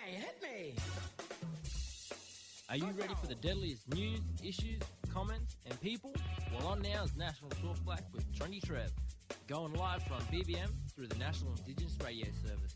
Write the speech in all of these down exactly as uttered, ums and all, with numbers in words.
hit me! Are you ready for the deadliest news, issues, comments, and people? Well, on now is National Talk Black with Trendy Trev, going live from B B M through the National Indigenous Radio Service.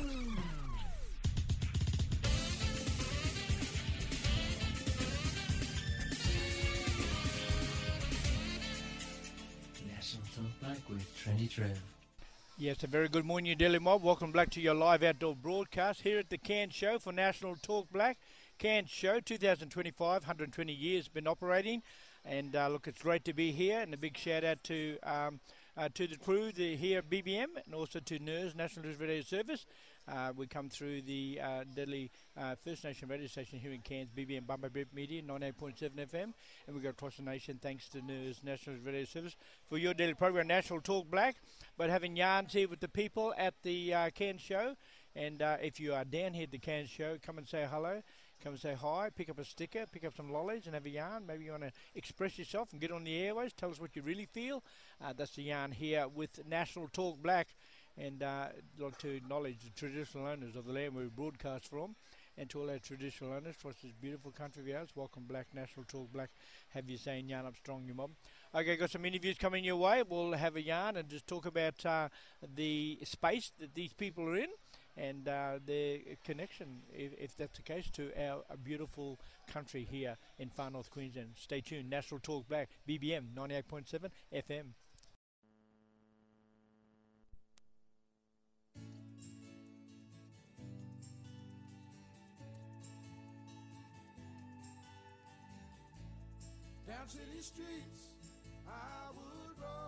National Talk Black with Trendy Trev. Yes, a very good morning, you Daily Mob. Welcome back to your live outdoor broadcast here at the Cairns Show for National Talk Black. Cairns Show twenty twenty-five, one hundred twenty years been operating, and uh, look, it's great to be here. And a big shout out to um, uh, to the crew the, here at B B M, and also to N R S, National News Radio Service. Uh, we come through the uh, deadly uh, First Nation radio station here in Cairns, B B M Bumba Brip Media, ninety-eight point seven F M, and we go across the nation thanks to N R S, National News Radio Service, for your daily program, National Talk Black. But having yarns here with the people at the uh, Cairns Show, and uh, if you are down here at the Cairns Show, come and say hello. Come and say hi, pick up a sticker, pick up some lollies and have a yarn. Maybe you want to express yourself and get on the airways, tell us what you really feel. Uh, that's the yarn here with National Talk Black. And uh, I'd like to acknowledge the traditional owners of the land where we broadcast from. And to all our traditional owners across this beautiful country of ours, welcome Black, National Talk Black. Have you saying yarn up strong, you mob. Okay, got some interviews coming your way. We'll have a yarn and just talk about uh, the space that these people are in, and uh, their connection, if, if that's the case, to our, our beautiful country here in far north Queensland. Stay tuned. National Talk Black, B B M ninety-eight point seven F M. Down city streets I would roam.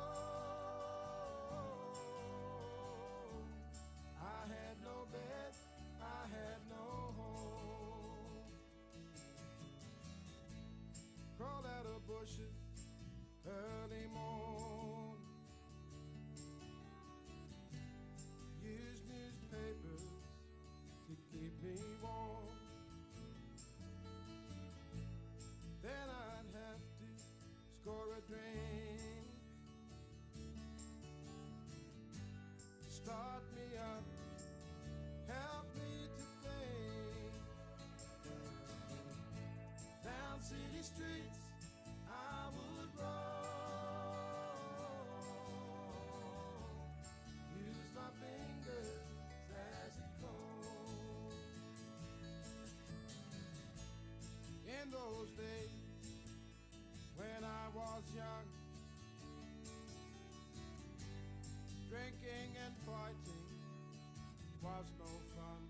I had no bed, I had no home. Crawled out of bushes early morn. Used newspapers to keep me warm. Then I'd have to score a drink, start me up, help me to think. Down city streets I would roam, use my fingers as a comb. In those days when I was young, drinking and fighting was no fun.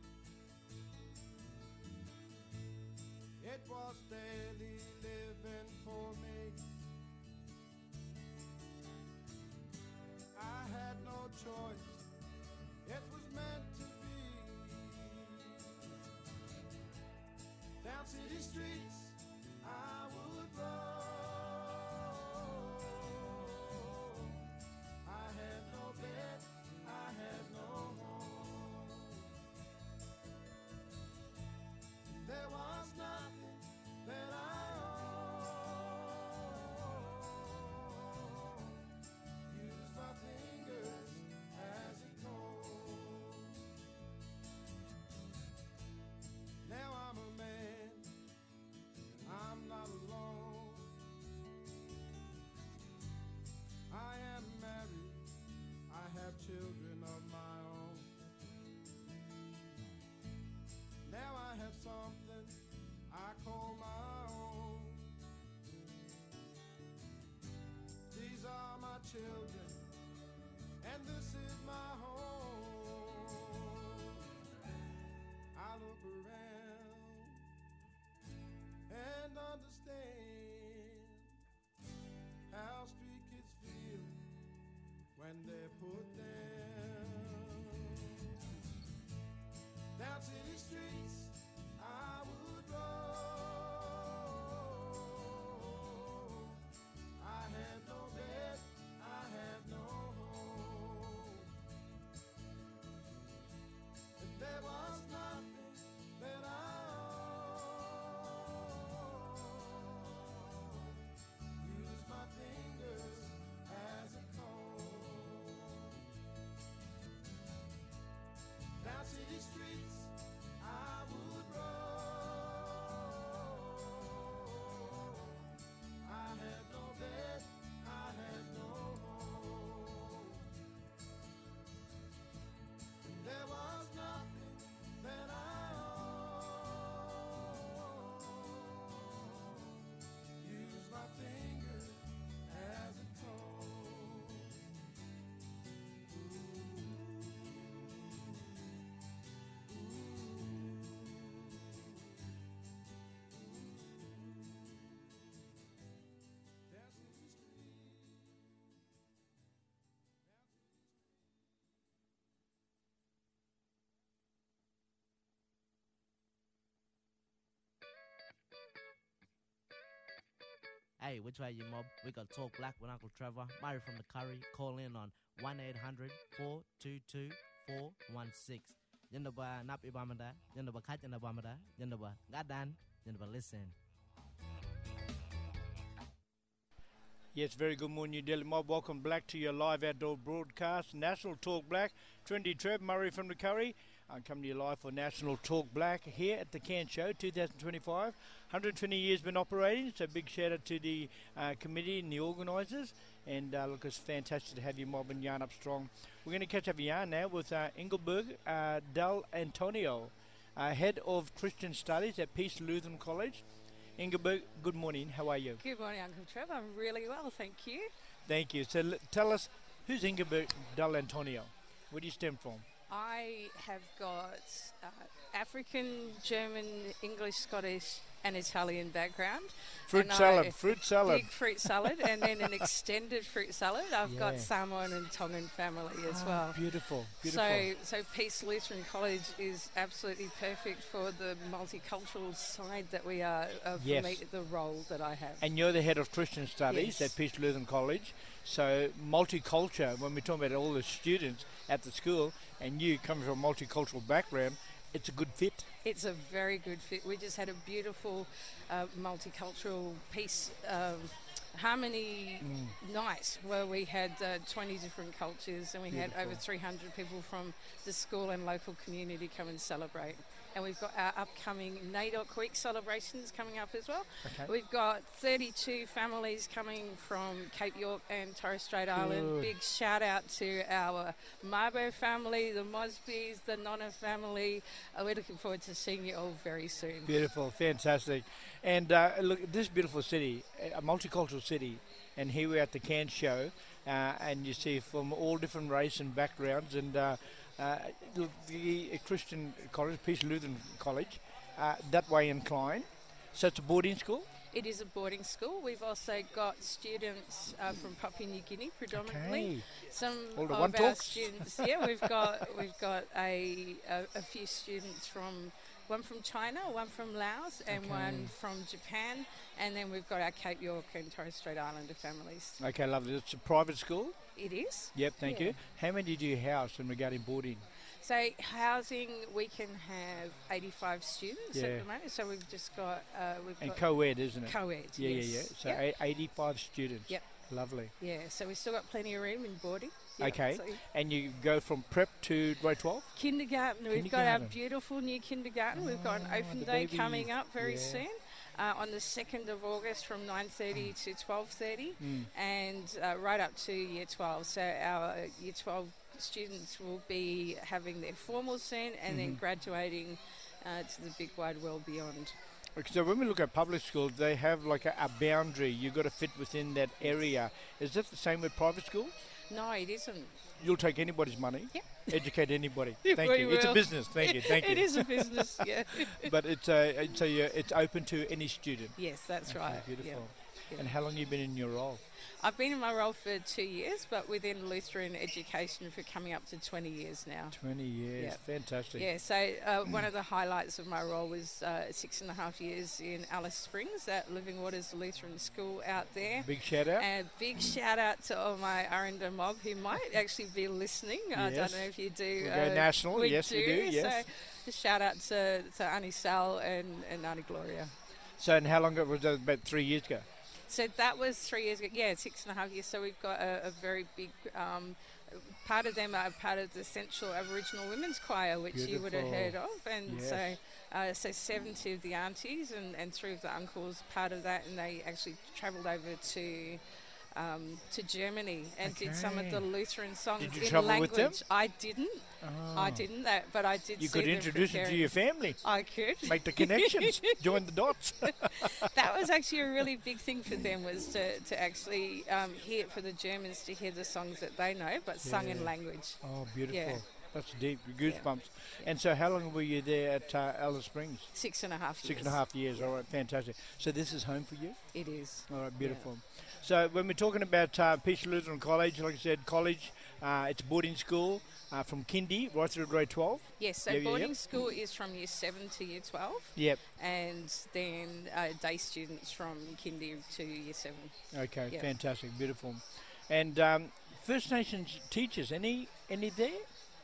It was daily living for me. I had no choice, it was meant to be. Down city streets I would roam. I had no bed, I had no home. There was nothing that I owned. Use my fingers as Hey, which way you mob? We got Talk Black with Uncle Trevor. Murray from the Curry. Call in on one eight hundred four two two four one six. Yandaba nap ibamada. Yandaba kat yandabamada. Yandaba gadan. Yandaba listen. Yes, very good morning, New Delhi Mob. Welcome back to your live outdoor broadcast, National Talk Black. Trendy Trev, Murray from the Curry. I'm coming to you live for National Talk Black here at the Cairns Show twenty twenty-five. one hundred twenty years been operating, so big shout out to the uh, committee and the organisers. And uh, look, it's fantastic to have you mob and yarn up strong. We're going to catch up a yarn now with uh, Ingeborg uh, Del Antonio, uh, Head of Christian Studies at Peace Lutheran College. Ingeborg, good morning. How are you? Good morning, Uncle Trevor. I'm really well, thank you. Thank you. So l- tell us, who's Ingeborg Del Antonio? Where do you stem from? I have got uh, African, German, English, Scottish and Italian background. Fruit And salad, I- fruit salad. Big fruit salad and then an extended fruit salad. I've Yeah. got Samoan and Tongan family as Ah, well. Beautiful, beautiful. So, so Peace Lutheran College is absolutely perfect for the multicultural side that we are, uh, for Yes. me, the role that I have. And you're the head of Christian Studies Yes. at Peace Lutheran College. So multicultural, when we're talking about all the students at the school, and you come from a multicultural background, it's a good fit. It's a very good fit. We just had a beautiful uh, multicultural peace um, harmony Mm. night where we had uh, twenty different cultures and we had over Beautiful. three hundred people from the school and local community come and celebrate. And we've got our upcoming NAIDOC Week celebrations coming up as well. Okay. We've got thirty-two families coming from Cape York and Torres Strait Island. Good. Big shout out to our Marbo family, the Mosbys, the Nonna family. Uh, we're looking forward to seeing you all very soon. Beautiful, fantastic. And uh, look, this beautiful city, a multicultural city, and here we're at the Cairns Show, uh, and you see from all different race and backgrounds, and uh, uh, look, the Christian College, Peace Lutheran College, uh, that way inclined. So it's a boarding school? It is a boarding school. We've also got students uh, from Papua New Guinea predominantly. Okay. Some All the of one our talks. students, yeah, we've got we've got a, a a few students from one from China, one from Laos, and Okay. one from Japan, and then we've got our Cape York and Torres Strait Islander families. Okay, lovely. It's a private school? It is. Yep, thank Yeah. you. How many do you house in regarding boarding? So housing, we can have eighty-five students Yeah. at the moment. So we've just got uh, we've And got co-ed, isn't it? co-ed. Yeah, yes. yeah, yeah. So Yep. a- eighty-five students. Yep. Lovely. Yeah, so we've still got plenty of room in boarding. Yep, Okay. so And you go from prep to grade twelve? kindergarten, we've got our Kindergarten. beautiful new kindergarten. We've got an Oh, open the day babies. coming up very Yeah. soon uh, on the second of August from nine thirty to twelve thirty Mm. and uh, right up to year twelve. So our uh, year twelve students will be having their formal soon and then Mhm. graduating uh, to the big wide world beyond. Okay, so when we look at public schools, they have like a, a boundary. You've got to fit within that area. Is that the same with private schools? No, it isn't. You'll take anybody's money, Yep. educate anybody. We Thank you. It's a will. business. Thank you. Thank It you. is a business, yeah. But it's uh, it's a, uh, it's open to any student. Yes, that's Okay, right. Beautiful. yeah, yeah. And how long you been in your role? I've been in my role for two years, but within Lutheran education for coming up to twenty years now. Twenty years. Yep. Fantastic. Yeah, so uh, one of the highlights of my role was uh, six and a half years in Alice Springs at Living Waters Lutheran School out there. Big shout out. And big shout out to all my Aranda mob who might actually be listening. I Yes. don't know if you do. We go national. we Yes, we do, yes. So shout out to, to Auntie Sal and, and Auntie Gloria. So, and how long ago was that? About three years ago. So that was three years ago. Yeah, six and a half years. So we've got a, a very big um, part of them are part of the Central Aboriginal Women's Choir, which you would have Beautiful. heard of. And Yes. so, uh, so seventy of the aunties and, and three of the uncles part of that, and they actually travelled over to. Um, to Germany and did some of the Okay. Lutheran songs Did you in travel language. with them? I didn't. I Oh. didn't that, but I did. You see could them introduce it to preparing. your family. I could. Make the connections. Join the dots. That was actually a really big thing for them, was to, to actually um, hear for the Germans to hear the songs that they know, but sung in Yeah. language. Oh, beautiful. Yeah. That's deep. Goosebumps. And so how long were you there at uh, Alice Springs? Six and a half years. Six and a half years. All right, fantastic. So this is home for you? It is. All right, beautiful. So when we're talking about uh, Peace Lutheran College, like I said, college, Uh, it's boarding school uh, from kindy right through grade twelve. Yes, so Yeah, yeah, boarding yep. school is from year seven to year twelve, Yep. and then uh, day students from kindy to year seven. Okay, Yep. fantastic, beautiful. And um, First Nations teachers, any any there?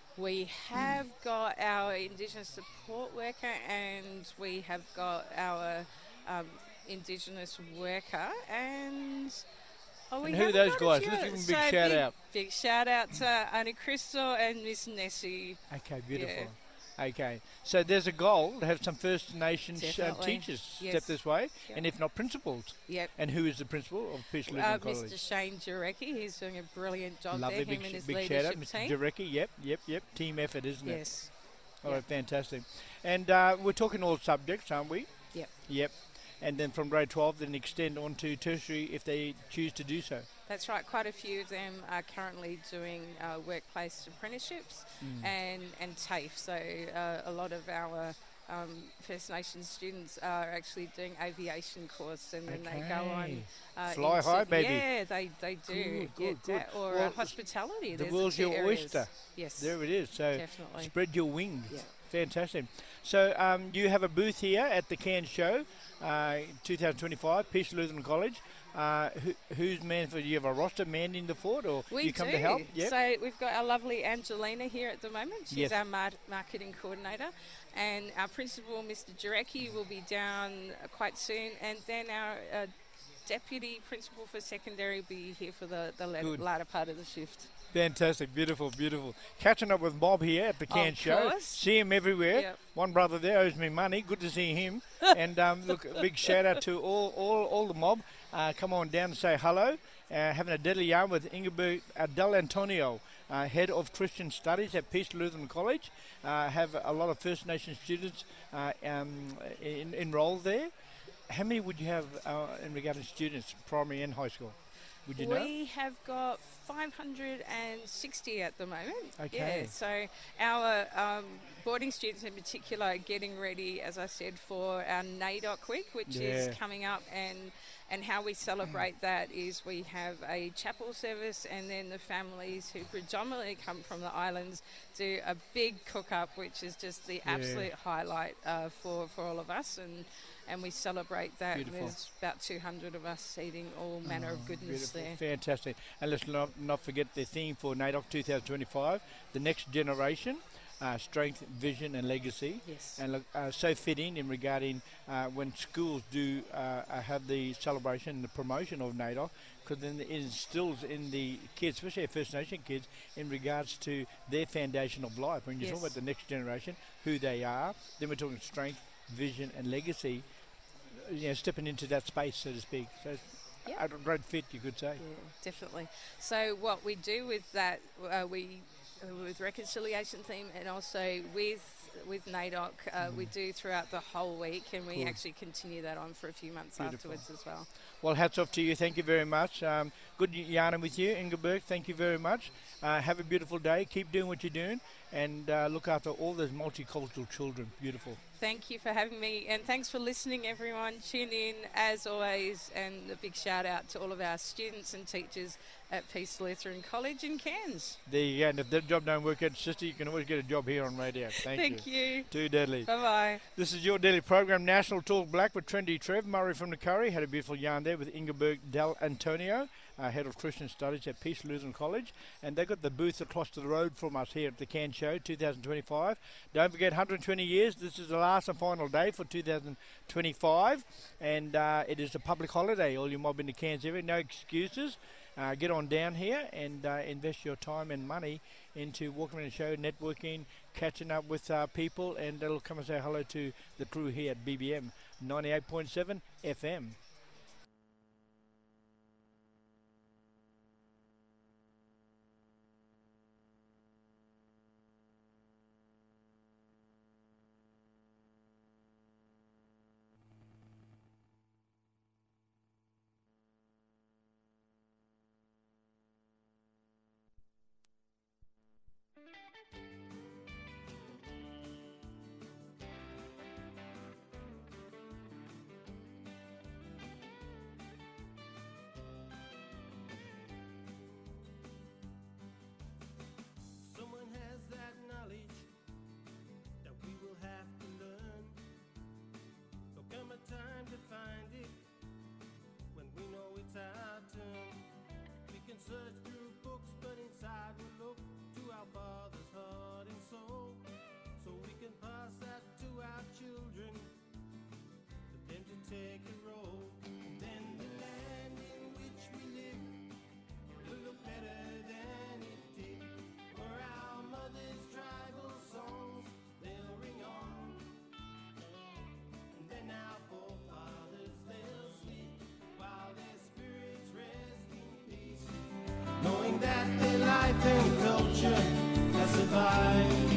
We have got our Indigenous support worker, and we have got our um, Indigenous worker, and oh, we And who are have those got a guys? few Let's give others. them a big So shout big, out. Big shout out to Auntie Crystal and Miss Nessie. Okay, beautiful. Okay, so there's a goal to have some First Nations uh, Definitely. teachers step Yes. this way, Yep. and if not principals. Yep. And who is the principal of Peace Lutheran Uh, College? Mister Shane Jarecki, he's doing a brilliant job Lovely, there, big, him and sh- his big shout leadership out, Mister team. Jarecki. Yep, yep, yep. Team effort, isn't it? Yes. All Yep. right, fantastic. And uh, we're talking all subjects, aren't we? Yep. Yep. And then from grade twelve, then extend on to tertiary if they choose to do so. That's right. Quite a few of them are currently doing uh, workplace apprenticeships Mm. and and TAFE. So uh, a lot of our um, First Nations students are actually doing aviation course, and then they go on Okay. uh, Fly into- high, baby. Yeah, they they do. Good, yeah, good, good. that or Well, uh, hospitality. the There's world's two your areas. oyster. Yes, There it is. So definitely. spread your wings. Yeah. Fantastic. So um, you have a booth here at the Cairns Show, uh, twenty twenty-five, Peace Lutheran College. Uh, who, who's man for? Do you have a roster manning the fort, or We you come do. to help? Yep. So we've got our lovely Angelina here at the moment. She's Yes. our mar- marketing coordinator. And our principal, Mister Jarecki, will be down uh, quite soon. And then our uh, deputy principal for secondary will be here for the, the la- Good. latter part of the shift. Fantastic, beautiful, beautiful. Catching up with Bob here at the Cairns Show. course. See him everywhere. Yep. One brother there owes me money. Good to see him. And um, look, a big shout out to all, all, all the mob. Uh, come on down and say hello. Uh, having a deadly yarn with Ingeborg uh, Del Antonio, uh, head of Christian Studies at Peace Lutheran College. Uh, have a lot of First Nation students uh, um, in, enrolled there. How many would you have uh, in regard to students, primary and high school? Would you know? We have got five hundred sixty at the moment. Okay. Yeah, so our um, boarding students in particular are getting ready, as I said, for our NAIDOC week, which Yeah. is coming up, and and how we celebrate that is we have a chapel service, and then the families who predominantly come from the islands do a big cook-up, which is just the Yeah. absolute highlight uh, for, for all of us, and and we celebrate that. Beautiful. There's about two hundred of us eating all manner of goodness Beautiful. there. Fantastic. And let's not, not forget the theme for NAIDOC twenty twenty-five, the next generation, uh, strength, vision and legacy. Yes. And look, uh, so fitting in regarding uh, when schools do uh, uh, have the celebration and the promotion of NAIDOC, because then it instills in the kids, especially our First Nation kids, in regards to their foundation of life. When you're Yes. talking about the next generation, who they are, then we're talking strength, vision and legacy, you know, stepping into that space, so to speak. So it's Yep. a great fit, you could say. Yeah, definitely. So what we do with that, uh, we uh, with reconciliation theme, and also with with NAIDOC, uh, we do throughout the whole week, and we Cool. actually continue that on for a few months Beautiful. afterwards as well. Well, hats off to you. Thank you very much. Um, good yarning with you, Ingeborg. Thank you very much. Uh, have a beautiful day. Keep doing what you're doing, and uh, look after all those multicultural children. Beautiful. Thank you for having me, and thanks for listening, everyone. Tune in as always, and a big shout out to all of our students and teachers at Peace Lutheran College in Cairns. There you go. And if that job don't work out, sister, you can always get a job here on radio. Thank, Thank you. Too deadly. Bye bye. This is your daily program, National Talk Black with Trendy Trev. Murray from the Curry had a beautiful yarn there with Ingeborg Del Antonio, uh, head of Christian Studies at Peace Lutheran College. And they got the booth across the road from us here at the Cairns Show twenty twenty-five. Don't forget, one hundred twenty years. This is the last and final day for two thousand twenty-five. And uh, it is a public holiday. All you mob in the Cairns area, no excuses. Uh, get on down here and uh, invest your time and money into walking around the show, networking, catching up with uh, people, and they'll come and say hello to the crew here at B B M ninety-eight point seven F M. search through books, but inside we look to our Father's heart and soul, so we can pass that to our children, for them to take a role. And then the land in which we live will look better than it did, for our mother's tribal songs, they'll ring on. And then our forefathers, they'll sleep while their spirits rest in peace, knowing that their life and culture has survived.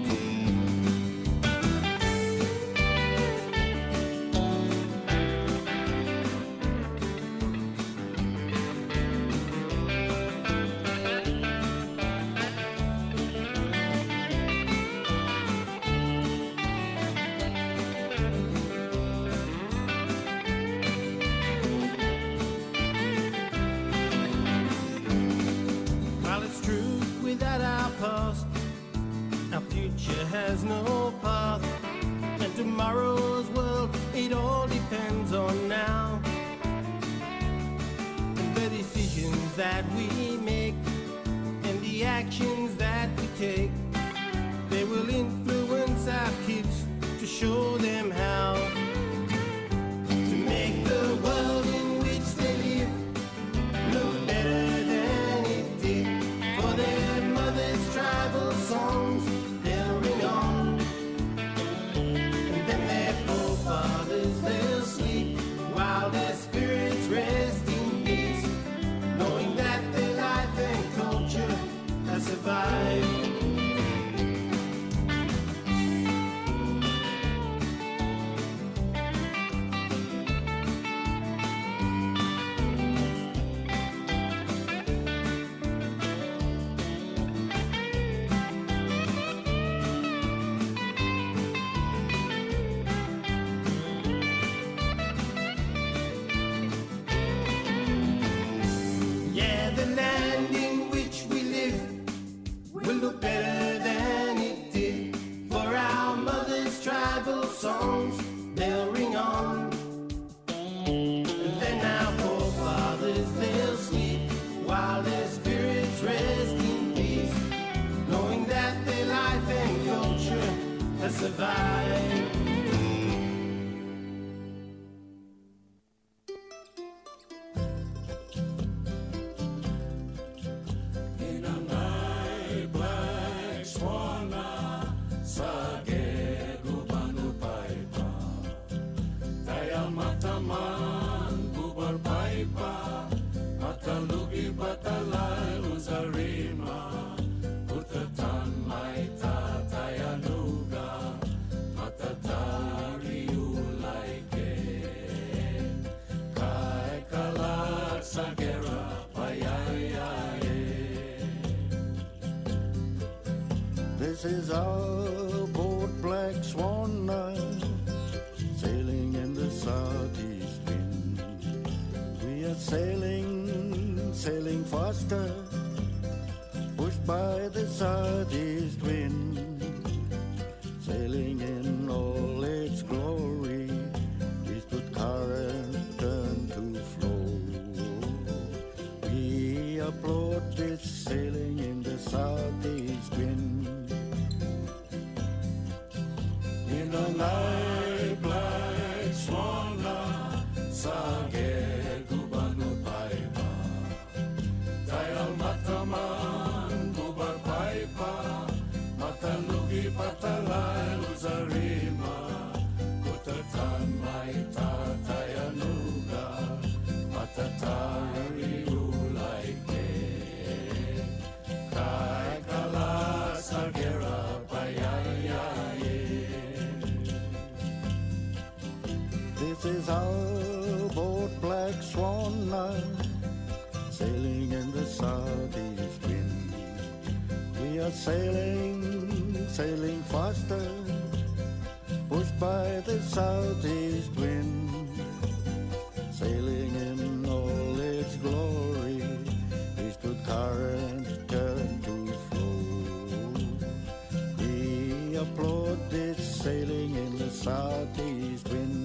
While it's true, without our past, our future has no path. And tomorrow's world, it all depends on now. And the decisions that we make and the actions that we take, they will influence our kids to show them how to make the world in which they live look better than it did. For their mother's tribal songs, they'll ring on. And then their forefathers, they'll sleep while their spirits rest in peace, knowing that their life and culture has survived. Yeah, the land in which we live will look better than it did, for our mother's tribal songs, they'll ring on. And then our forefathers, they'll sleep while their spirits rest in peace, knowing that their life and culture has survived. This is our boat, Black Swan Night, sailing in the southeast wind. We are sailing, sailing faster, pushed by the southeast wind. Sailing in all its glory, eastward current turned to flow. We applaud this sailing in the southeast wind. In the night, Black Swan night, sage gubanu paipa, tayal mataman gubar paipa, matanugi patalay uzarima, kutatan maita tayanuga, matatari ulaike, kai kala sagera payayaye. This is our boat, Black Swan night, sailing in the southeast wind. We are sailing, sailing faster, pushed by the southeast wind. Sailing in all its glory, eastward current turned to flow. We applaud this sailing in the southeast wind.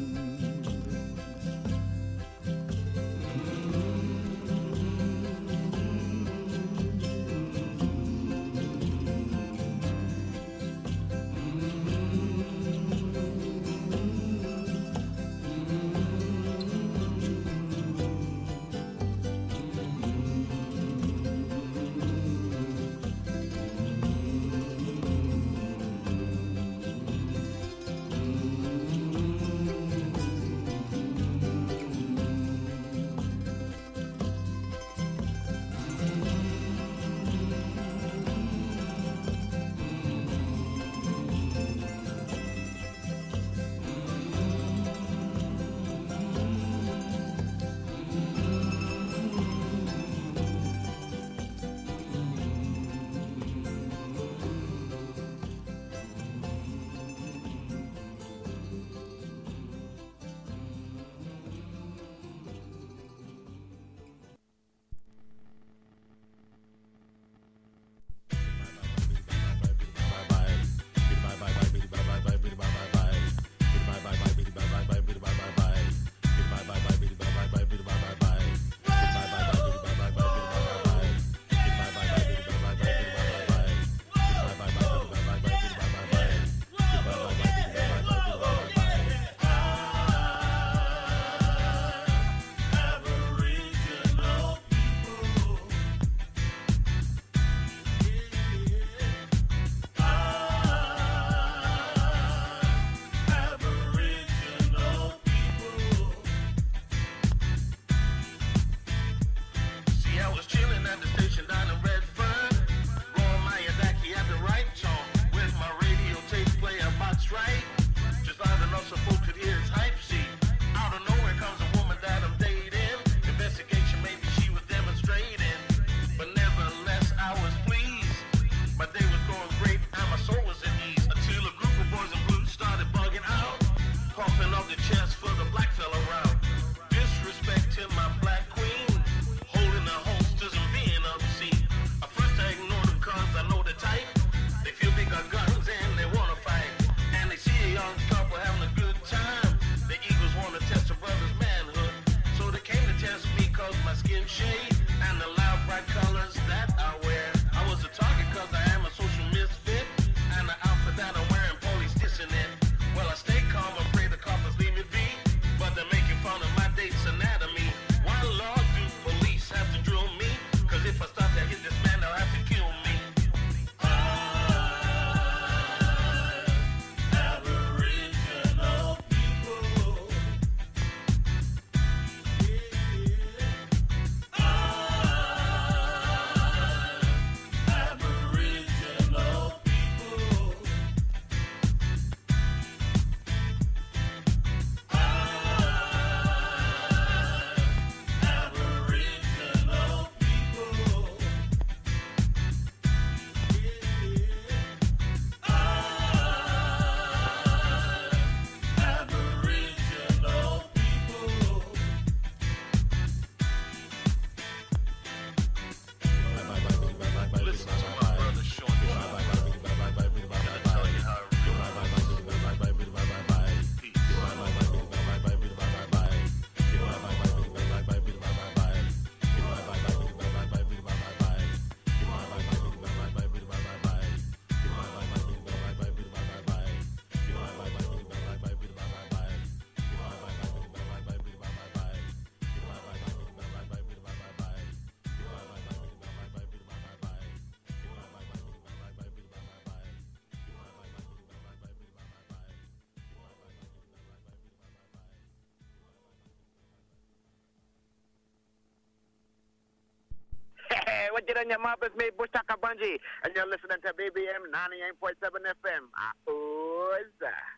Jiranya Mabas me Bustaka Banji, and you're listening to B B M ninety-eight point seven F M. Ah, who's that?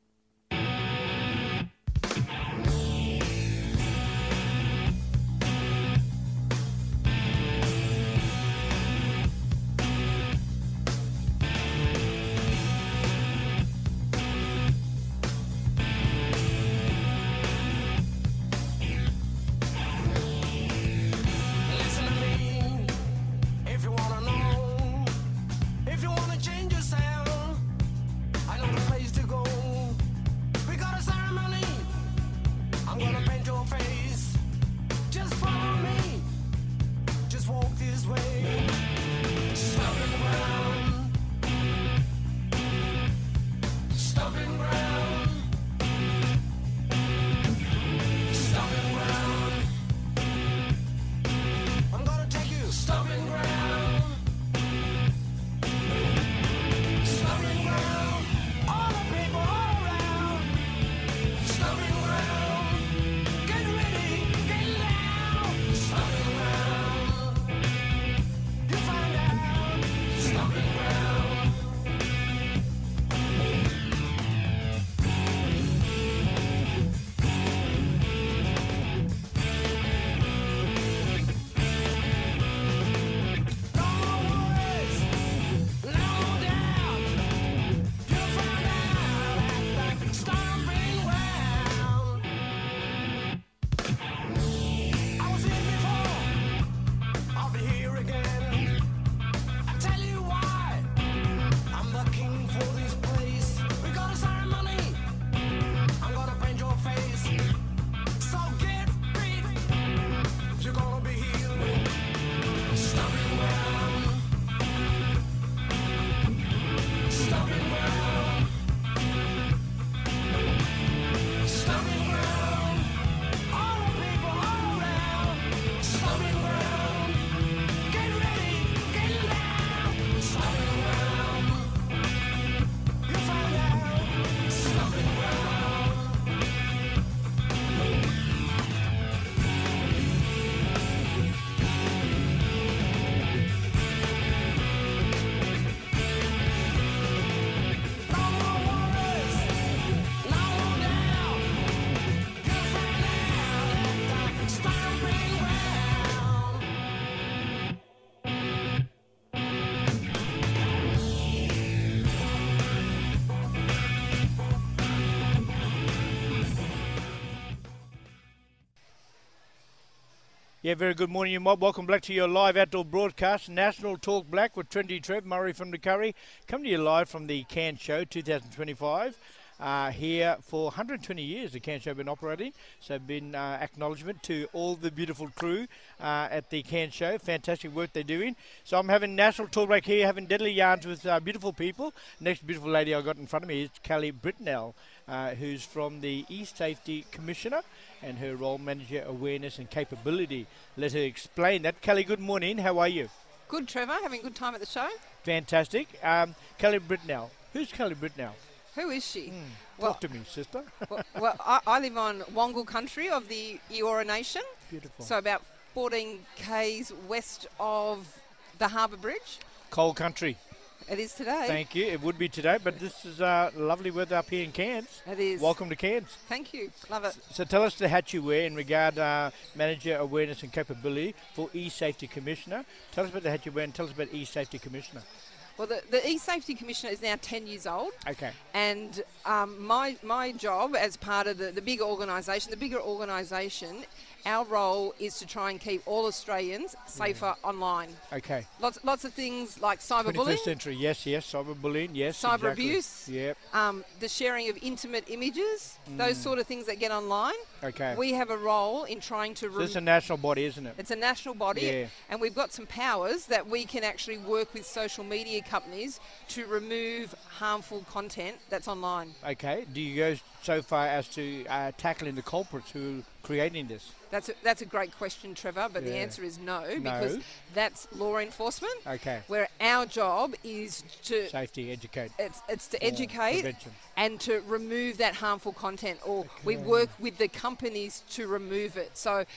Yeah, very good morning, you mob. Welcome back to your live outdoor broadcast, National Talk Black with Trinity Trev, Murray from the Curry. Coming to you live from the Cairns Show two thousand twenty-five. Uh, here for one hundred twenty years, the Cairns Show been operating. So been uh, acknowledgement to all the beautiful crew uh, at the Cairns Show. Fantastic work they're doing. So I'm having National Talk Black here, having deadly yarns with uh, beautiful people. Next beautiful lady I got in front of me is Kelly Britnell, uh, who's from the E-Safety Commissioner, and her role manager awareness and capability. Let her explain that. Kelly, good morning. How are you? Good, Trevor. Having a good time at the show. Fantastic. Um, Kelly Britnell. Who's Kelly Britnell? Who is she? Mm, well, talk to me, sister. well, well I, I live on Wongal country of the Eora Nation. Beautiful. So about fourteen kays west of the Harbour Bridge. Coal country. It is today. Thank you. It would be today, but this is uh, lovely weather up here in Cairns. It is. Welcome to Cairns. Thank you. Love it. So tell us the hat you wear in regard uh, manager awareness and capability for E-Safety Commissioner. Tell us about the hat you wear and tell us about E-Safety Commissioner. Well, the, the E-Safety Commissioner is now ten years old. Okay. And um, my my job as part of the, the bigger organisation, the bigger organisation, our role is to try and keep all Australians safer yeah. online. Okay. Lots lots of things like cyberbullying. twenty-first century, yes, yes. Cyberbullying, yes. Cyber exactly. abuse. Yep. Um, the sharing of intimate images, Mm. those sort of things that get online. Okay. We have a role in trying to... So it's a national body, isn't it? It's a national body. Yeah. And we've got some powers that we can actually work with social media companies to remove harmful content that's online. Okay. Do you go so far as to uh, tackling the culprits who are creating this? That's a, that's a great question, Trevor, but yeah. the answer is no, no, because that's law enforcement. Okay. Where our job is to... Safety, educate. It's, it's to educate prevention. And to remove that harmful content, or okay. we work with the companies to remove it. So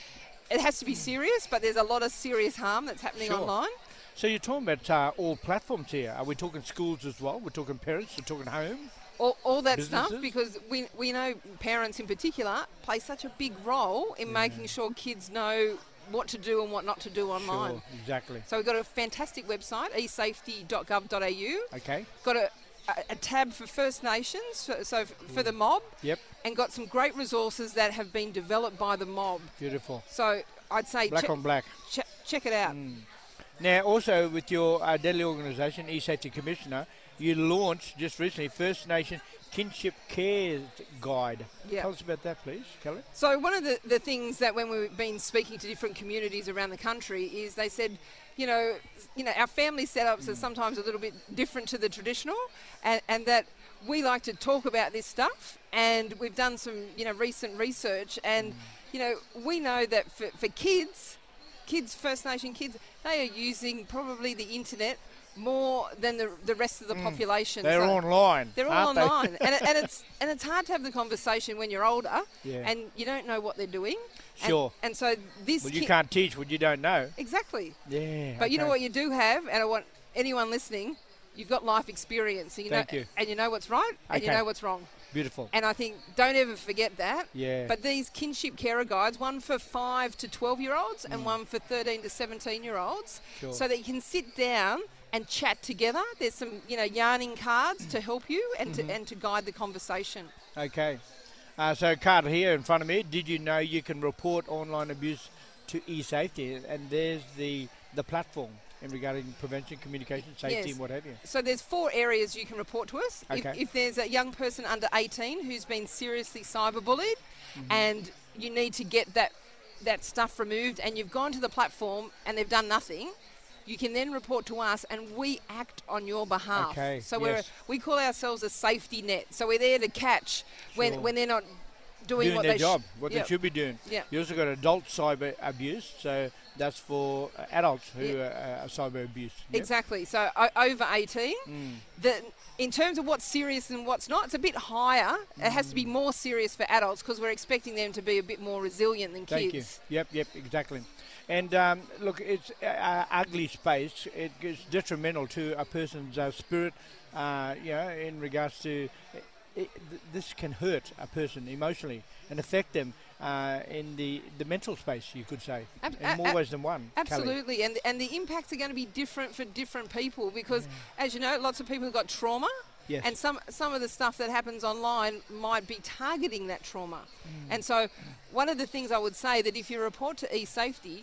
it has to be serious, but there's a lot of serious harm that's happening Sure. online. So you're talking about uh, all platforms here. Are we talking schools as well? We're talking parents. We're talking home. All, all that stuff, Businesses? because we we know parents in particular play such a big role in making sure kids know what to do and what not to do online. Sure, exactly. So we've got a fantastic website, e safety dot gov dot a u. Okay. Got a, a, a tab for First Nations, so, so f- for the mob, Yep. and got some great resources that have been developed by the mob. Beautiful. So I'd say Black che- on black. che- check it out. Now, also with your uh, Deadly organisation, eSafety Commissioner, you launched just recently First Nation Kinship Care Guide. Yeah. Tell us about that, please, Kelly. So one of the, the things that when we've been speaking to different communities around the country is they said, you know, you know, our family setups are sometimes a little bit different to the traditional, and, and that we like to talk about this stuff, and we've done some, you know, recent research, and, you know, we know that for, for kids, kids, First Nation kids, they are using probably the internet more than the the rest of the population. They're So- online. They're all aren't they? online, and, it, and it's and it's hard to have the conversation when you're older, Yeah. and you don't know what they're doing. And- Sure. And, so this Well, you ki- can't teach what you don't know. exactly. Yeah. But you know okay. what you do have, and I want anyone listening, you've got life experience, and you Thank know, you. and you know what's right, and you Okay. know what's wrong. Beautiful. And I think don't ever forget that. Yeah. But these kinship carer guides, one for five to twelve year olds, and one for thirteen to seventeen year olds, Mm. Sure. so that you can sit down and chat together. There's some, you know, yarning cards to help you and Mm-hmm. to and to guide the conversation. Okay. Uh, so, Carter, here in front of me, did you know you can report online abuse to eSafety? And there's the, the platform in regarding prevention, communication, safety, Yes. and what have you. So there's four areas you can report to us. Okay. If, if there's a young person under eighteen who's been seriously cyberbullied, and you need to get that that stuff removed, and you've gone to the platform and they've done nothing, you can then report to us, and we act on your behalf. Okay, So we're yes. we call ourselves a safety net. So we're there to catch when Sure. when they're not doing, Doing what their they job, sh- what yeah. they should be doing. Yeah. You also got adult cyber abuse, so that's for uh, adults who Yeah. are uh, cyber abuse. Yep. Exactly. So o- over eighteen, Mm. the, in terms of what's serious and what's not, it's a bit higher. It has to be more serious for adults because we're expecting them to be a bit more resilient than Thank kids. you. Yep, yep, exactly. And um, look, it's an ugly space. It is detrimental to a person's uh, spirit, uh, you know, in regards to it, it, th- this can hurt a person emotionally and affect them uh, in the, the mental space, you could say, Ab- in a- more a- ways than one. Kelly. Absolutely, and and the impacts are going to be different for different people because, as you know, lots of people have got trauma, Yes. and some some of the stuff that happens online might be targeting that trauma. Mm. And so, one of the things I would say that if you report to eSafety,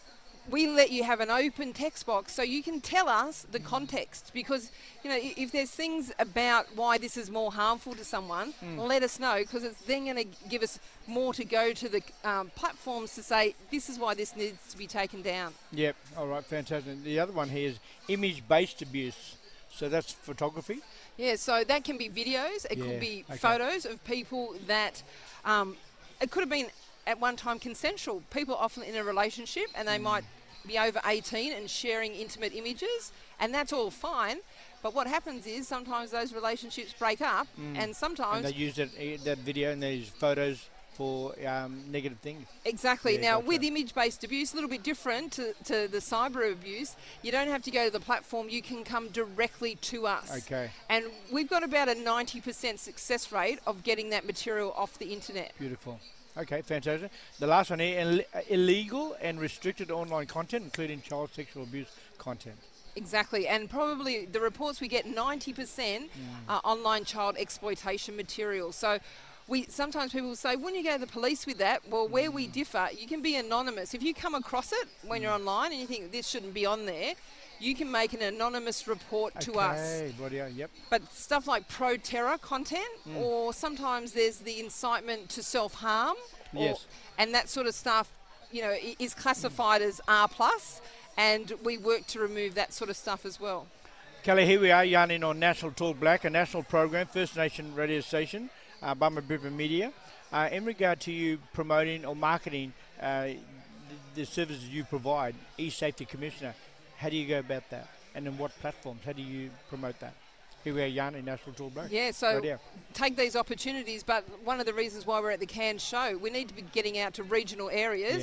we let you have an open text box so you can tell us the context because, you know, i- if there's things about why this is more harmful to someone, let us know because it's then going to give us more to go to the um, platforms to say this is why this needs to be taken down. Yep, all right, fantastic. The other one here is image-based abuse. So that's photography. Yeah, so that can be videos, it Yeah, could be okay. photos of people that, um, it could have been at one time consensual. People often in a relationship and Mm. they might be over eighteen and sharing intimate images, and that's all fine. But what happens is sometimes those relationships break up, and Mm. And sometimes they use that, eh, that video and these photos for um, negative things. exactly. Yeah, now gotcha. with image-based abuse, a little bit different to, to the cyber abuse. You don't have to go to the platform; you can come directly to us. Okay, And we've got about a ninety percent success rate of getting that material off the internet. beautiful. Okay, fantastic. The last one here, Ill- illegal and restricted online content, including child sexual abuse content. Exactly, and probably the reports we get ninety percent are online child exploitation material. So we sometimes people will say, wouldn't you go to the police with that? Well, where we differ, you can be anonymous. If you come across it when you're online and you think this shouldn't be on there, you can make an anonymous report to us. Okay, rightio, yep. But stuff like pro-terror content, Mm. or sometimes there's the incitement to self-harm, or- Yes. and that sort of stuff, you know, i- is classified as R plus, and we work to remove that sort of stuff as well. Kelly, here we are yarning on National Talk Black, a national program, First Nation radio station, uh, Bama Brisbane Media. Uh, in regard to you promoting or marketing uh, the, the services you provide, eSafety Commissioner, how do you go about that? And in what platforms? How do you promote that? Here we are yarning National Talk Black. Yeah, so Rightio. take these opportunities, but one of the reasons why we're at the Cairns show, we need to be getting out to regional areas. Yeah.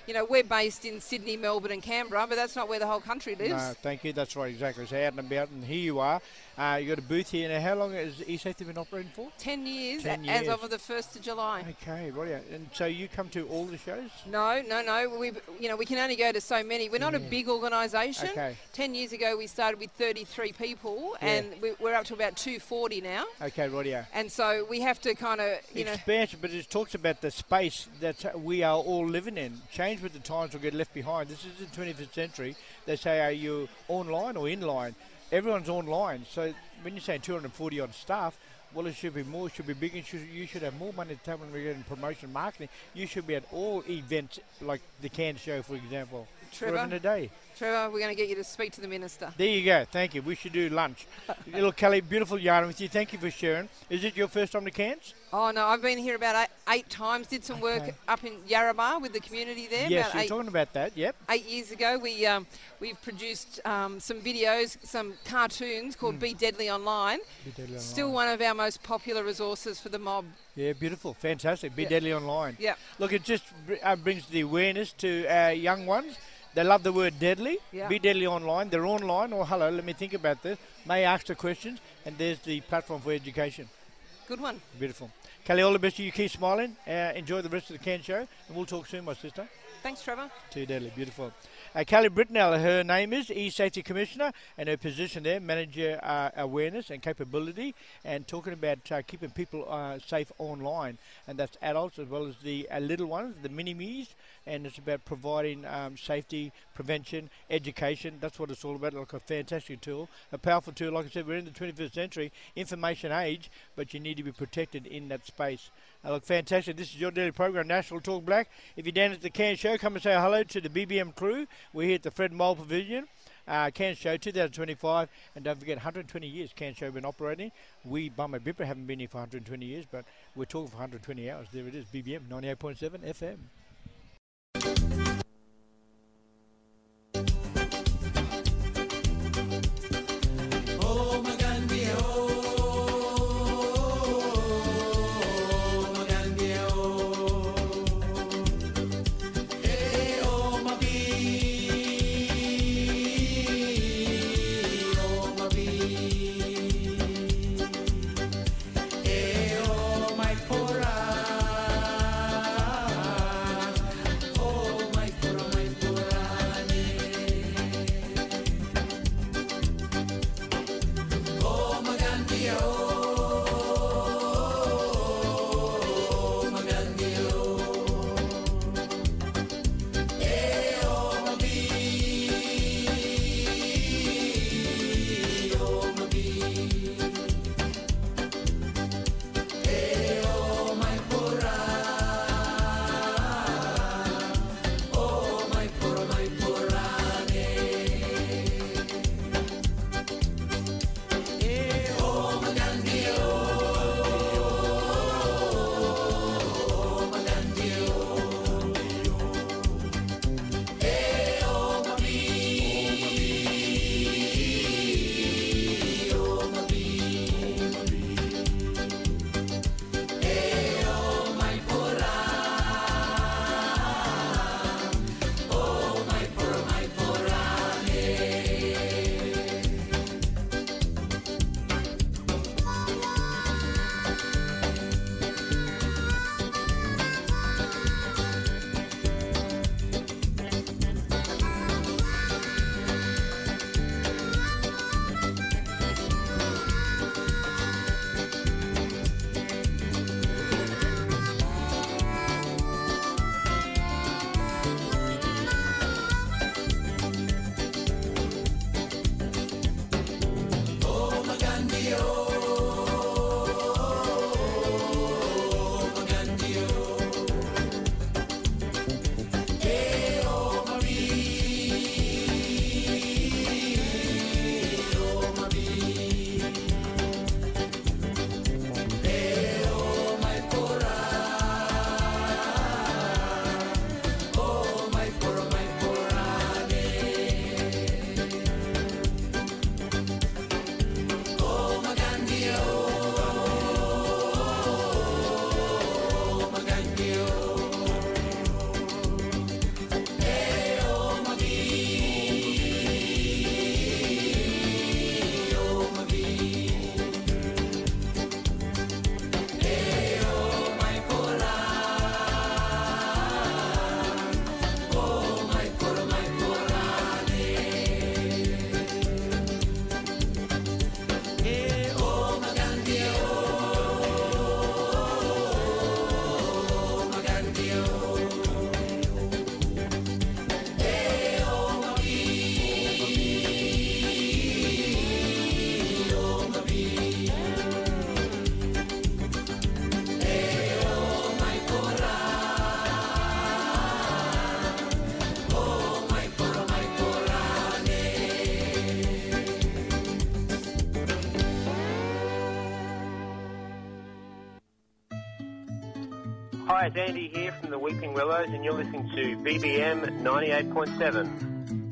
you know, we're based in Sydney, Melbourne and Canberra, but that's not where the whole country lives. No, thank you. That's right, exactly. So out and about, and here you are. Uh, you got a booth here. Now, how long has eSafety been operating for? Ten years, Ten a- as years. of the first of July. Okay, right. Yeah. And so you come to all the shows? No, no, no. We, you know, we can only go to so many. We're not a Yeah. big organisation. Okay. Ten years ago, we started with thirty-three people, Yeah. and we, we're up to about two forty now. Okay, right. Yeah. And so we have to kind of, you know, Expansion, but it talks about the space that we are all living in. Change with the times or get left behind. This is the twenty-first century. They say, are you online or inline? Everyone's online. So when you're saying two hundred forty on staff, well, it should be more, it should be bigger. You should, you should have more money to tell when we're getting promotion marketing. You should be at all events like the Cairns Show, for example. Trevor? For even a day. Trevor, we're going to get you to speak to the minister. There you go. Thank you. We should do lunch. Little Kelly, beautiful yarn with you. Thank you for sharing. Is it your first time to Cairns? Oh, no, I've been here about eight, eight times, did some work Okay. up in Yarrabah with the community there. Yes, about you're eight, talking about that. Yep. eight years ago. We, um, we've produced um, some videos, some cartoons called Be Deadly Online. Be Deadly Still Online. one of our most popular resources for the mob. Yeah, beautiful. Fantastic. Be Yeah. Deadly Online. Yeah. Look, it just br- uh, brings the awareness to our young ones. They love the word deadly. Yeah. Be Deadly Online. They're online. Or hello, let me think about this. May ask the questions. And there's the platform for education. Good one. Beautiful. Kelly, all the best to you. Keep smiling. Uh, enjoy the rest of the Cairns Show. And we'll talk soon, my sister. Thanks, Trevor. Too deadly. Beautiful. Uh, Kelly Britnell, her name is E-Safety Commissioner, and her position there, Manager uh, Awareness and Capability, and talking about uh, keeping people uh, safe online. And that's adults as well as the uh, little ones, the mini-me's, and it's about providing um, safety, prevention, education. That's what it's all about. Like a fantastic tool, a powerful tool. Like I said, we're in the twenty-first century, information age, but you need to be protected in that space. Uh, look, fantastic. This is your daily program, National Talk Black. If you're down at the Cairns Show, come and say hello to the B B M crew. We're here at the Fred Mole Pavilion. Uh, Cairns Show two thousand twenty-five, and don't forget one hundred twenty years Cairns Show been operating. We, Bummer Bipper, haven't been here for one hundred twenty years, but we're talking for one hundred twenty hours. There it is, B B M ninety-eight point seven F M. Oh, Magandhi, oh, Magandhi, oh, hey, oh, my bee, oh, my bee, hey, oh, my Pura, Hi, it's Andy here from the Weeping Willows, and you're listening to B B M ninety-eight point seven.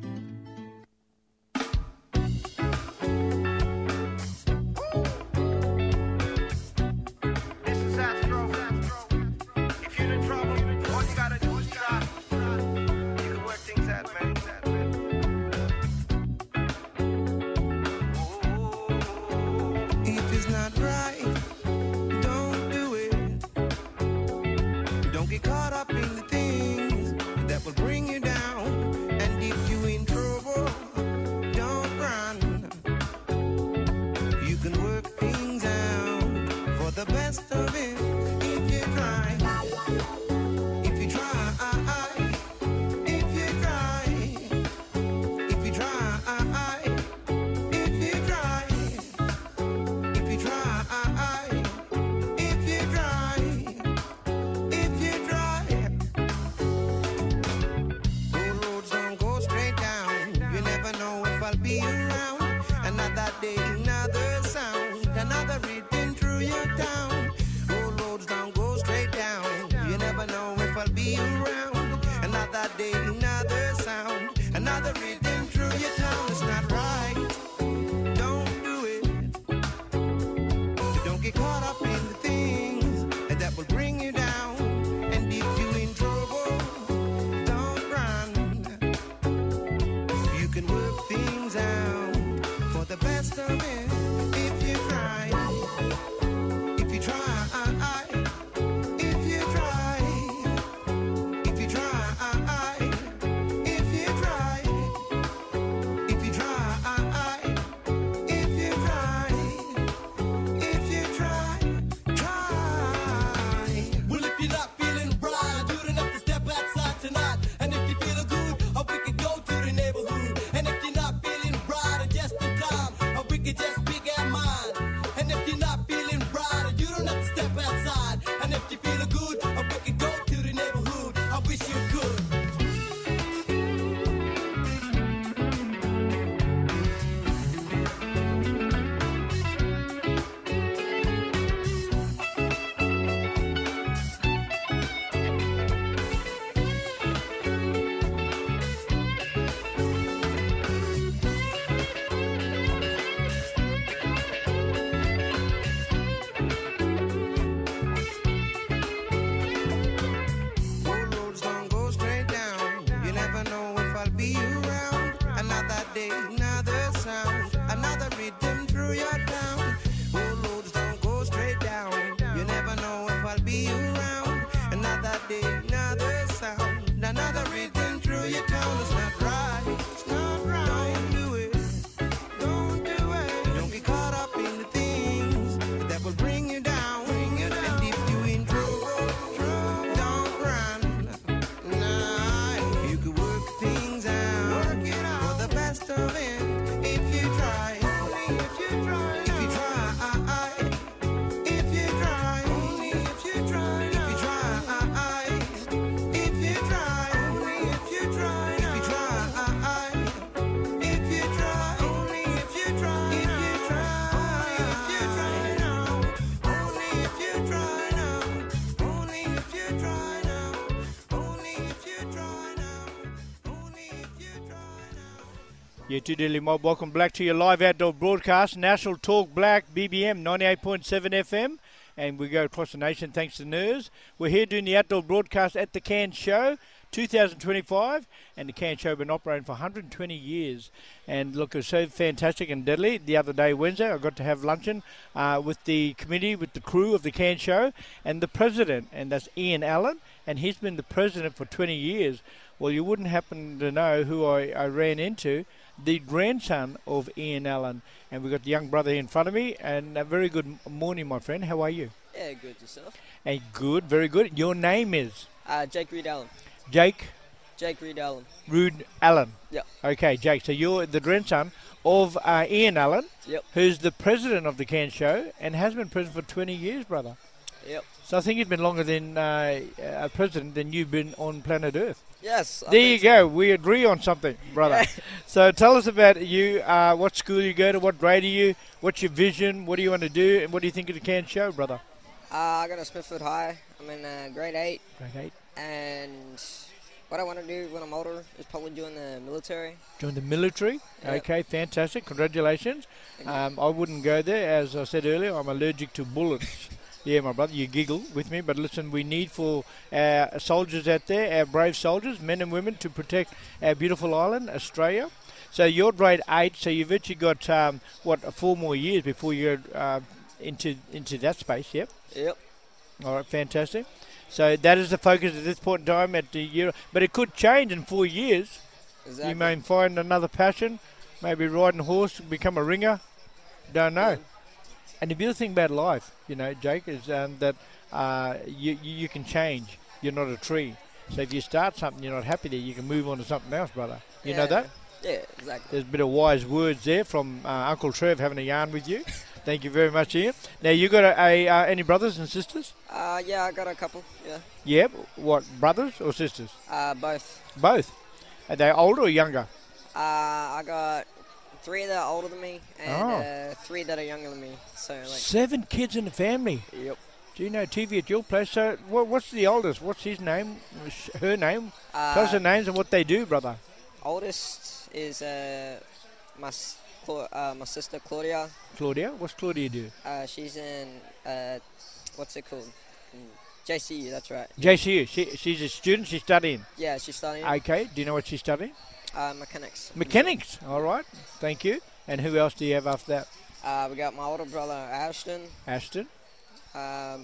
Yeah, to Daily Mob, welcome back to your live outdoor broadcast, National Talk Black, B B M ninety-eight point seven F M, and we go across the nation thanks to N E R S. We're here doing the outdoor broadcast at the Cairns Show two thousand twenty-five, and the Cairns Show has been operating for one hundred twenty years. And look, it was so fantastic and deadly. The other day, Wednesday, I got to have luncheon uh, with the committee, with the crew of the Cairns Show, and the president, and that's Ian Allen, and he's been the president for twenty years. Well, you wouldn't happen to know who I, I ran into, the grandson of Ian Allen. And we've got the young brother here in front of me. And a very good morning, my friend. How are you? Yeah, good. Yourself? Hey, good, very good. Your name is? Uh, Jake Reed Allen. Jake? Jake Reed Allen. Reed Allen. Yep. Okay, Jake. So you're the grandson of uh, Ian Allen, yep, who's the president of the Cairns Show and has been president for twenty years, brother. Yep. So I think you've been longer than uh, a president than you've been on planet Earth. Yes. I There you so. go. We agree on something, brother. So tell us about you, uh, what school you go to, what grade are you, what's your vision, what do you want to do, and what do you think of the Cairns Show, brother? Uh, I go to Smithford High. I'm in uh, grade eight. Grade eight. And what I want to do when I'm older is probably join the military. Join the military? Yep. Okay, fantastic. Congratulations. Um, I wouldn't go there. As I said earlier, I'm allergic to bullets. Yeah, my brother, you giggle with me, but listen, we need for our soldiers out there, our brave soldiers, men and women, to protect our beautiful island, Australia. So you're grade eight, so you've actually got, um, what, four more years before you go uh, into, into that space, yep? Yep. All right, fantastic. So that is the focus at this point in time at the year. But it could change in four years. Exactly. You may find another passion, maybe riding a horse, become a ringer. Don't know. Yeah. And the beautiful thing about life, you know, Jake, is um, that uh, you, you you can change. You're not a tree. So if you start something, you're not happy there, you can move on to something else, brother. You yeah. know that? Yeah, exactly. There's a bit of wise words there from uh, Uncle Trev having a yarn with you. Thank you very much, Ian. Now, you got a, a uh, any brothers and sisters? Uh, yeah, I got a couple, yeah. Yep. What, brothers or sisters? Uh, both. Both. Are they older or younger? Uh, I got three that are older than me and Oh. uh, three that are younger than me. So like Seven kids in the family. Yep. Do you know T V at your place? So, what, what's the oldest? What's his name? Sh- Her name? Uh, Tell us the names and what they do, brother. Oldest is uh, my s- Cla- uh, my sister Claudia. Claudia? What's Claudia do? Uh, she's in uh, what's it called? Mm, J C U. That's right. J C U. She, she's a student. She's studying. Yeah, she's studying Okay. Do you know what she's studying? uh, mechanics. Mechanics. All right. Thank you. And who else do you have after that? Uh, we got my older brother Ashton. Ashton. Um,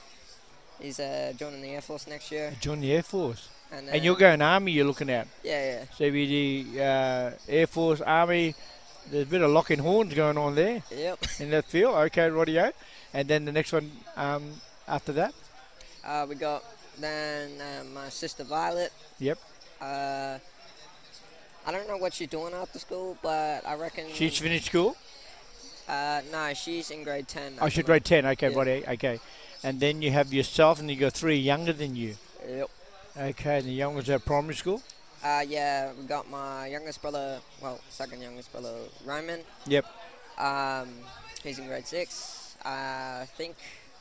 he's uh, joining the Air Force next year. Join the Air Force. And, And you're going Army, you're looking at. Yeah, yeah. C B D, uh, Air Force, Army. There's a bit of locking horns going on there. Yep. In that field. Okay, radio. And then the next one um, after that? Uh, we got then uh, my sister Violet. Yep. Uh, I don't know what she's doing after school, but I reckon She's finished school? Uh, no, she's in grade ten. Oh, she's grade ten. Okay, Yeah. right. Okay. And then you have yourself, and you got three younger than you. Yep. Okay, and the youngest at primary school? Uh, yeah, we got my youngest brother, well, second youngest brother, Roman. Yep. Um, he's in grade six. Uh, I think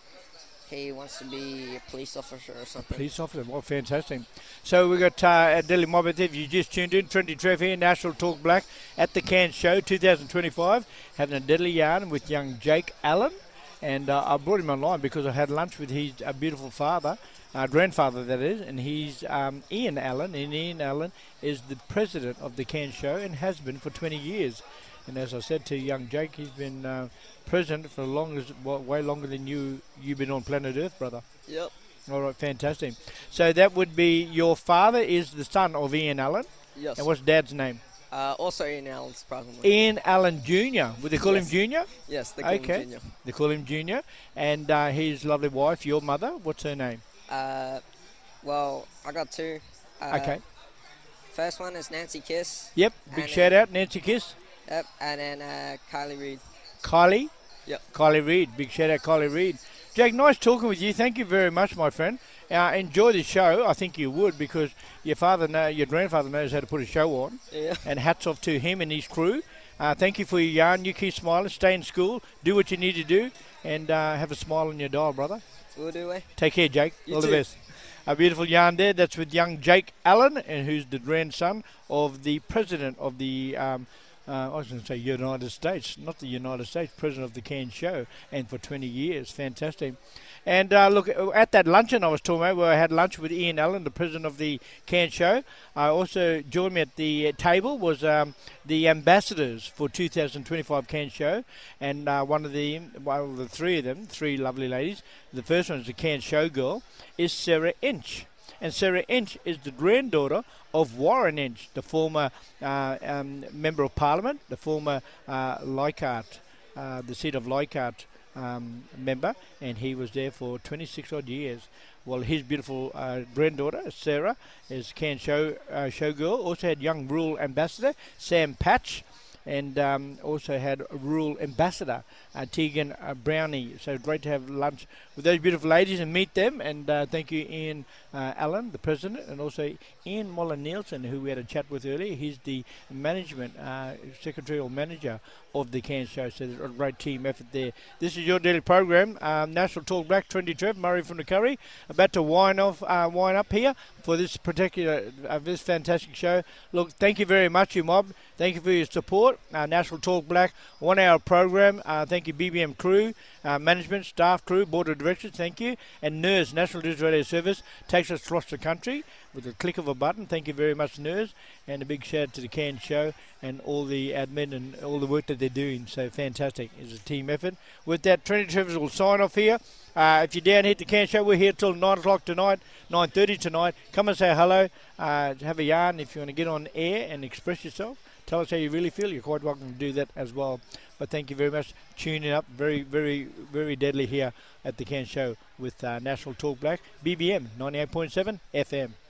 he wants to be a police officer or something. Police officer. Well, fantastic. So we got uh, at Delhi Mob. If you just tuned in, Trinity Trev here, National Talk Black at the Cairns Show twenty twenty-five, having a deadly yarn with young Jake Allen. And uh, I brought him online because I had lunch with his uh, beautiful father, uh, grandfather that is, and he's um, Ian Allen. And Ian Allen is the president of the Cairns Show and has been for twenty years. And as I said to young Jake, he's been uh, president for long as well, way longer than you you've been on planet Earth, brother. Yep. All right, fantastic. So that would be your father is the son of Ian Allen. Yes. And what's dad's name? Uh, also Ian Allen's probably. Ian Allen Junior Would they call Yes. him Junior? Yes, they call okay. him Junior. They call him Junior. And uh, his lovely wife, your mother, what's her name? Uh, well, I got two. Uh, Okay. First one is Nancy Kiss. Yep, big And shout then- out, Nancy Kiss. Yep, and then uh, Kylie Reed. Kylie? Yep. Kylie Reed, big shout out, Kylie Reed. Jake, nice talking with you. Thank you very much, my friend. Uh, enjoy the show. I think you would because your father, know, your grandfather knows how to put a show on. Yeah. And hats off to him and his crew. Uh, thank you for your yarn. You keep smiling. Stay in school. Do what you need to do. And uh, have a smile on your dial, brother. Will do, eh? Take care, Jake. You All too. the best. A beautiful yarn there. That's with young Jake Allen, and who's the grandson of the president of the, um, uh, I was going to say United States, not the United States, president of the Cairns Show, and for twenty years. Fantastic. And uh, look, at that luncheon I was talking about, where I had lunch with Ian Allen, the president of the Cairns Show, I also joined me at the table was um, the ambassadors for two thousand twenty-five Cairns Show, and uh, one of the, one of the three of them, three lovely ladies. The first one is the Cairns Show girl, is Sarah Inch. And Sarah Inch is the granddaughter of Warren Inch, the former uh, um, member of Parliament, the former uh, Leichhardt, uh, the seat of Leichhardt um, member, and he was there for twenty-six odd years. Well, his beautiful uh, granddaughter, Sarah, is Cairns Show uh, showgirl. Also had young rural ambassador, Sam Patch, and um, also had a rural ambassador, uh, Tegan uh, Brownie. So great to have lunch with those beautiful ladies and meet them. And uh, thank you, Ian uh, Allen, the president, and also Ian Moller-Nielsen, who we had a chat with earlier. He's the management, uh, secretarial manager of the Cairns Show. So there's a great team effort there. This is your daily program, um, National Talk Black, Trendy Trev, Murray from the Curry, about to wind off, uh, wind up here for this particular, uh, this fantastic show. Look, thank you very much, you mob. Thank you for your support. Uh, National Talk Black, one-hour program. Uh, thank you, B B M crew, uh, management, staff, crew, board of directors. Thank you, and N E R S, National Digital Radio Service, takes us across the country with a click of a button. Thank you very much, N E R S, and a big shout out to the Cairns Show and all the admin and all the work that they're doing. So fantastic. It's a team effort. With that, Trendy Trevors will sign off here. Uh, if you're down here at the Cairns Show, we're here till nine o'clock tonight, nine thirty tonight. Come and say hello, uh, have a yarn. If you want to get on air and express yourself, tell us how you really feel. You're quite welcome to do that as well. But thank you very much. Tuning up very, very, very deadly here at the Cairns Show with uh, National Talk Black, B B M ninety-eight point seven F M.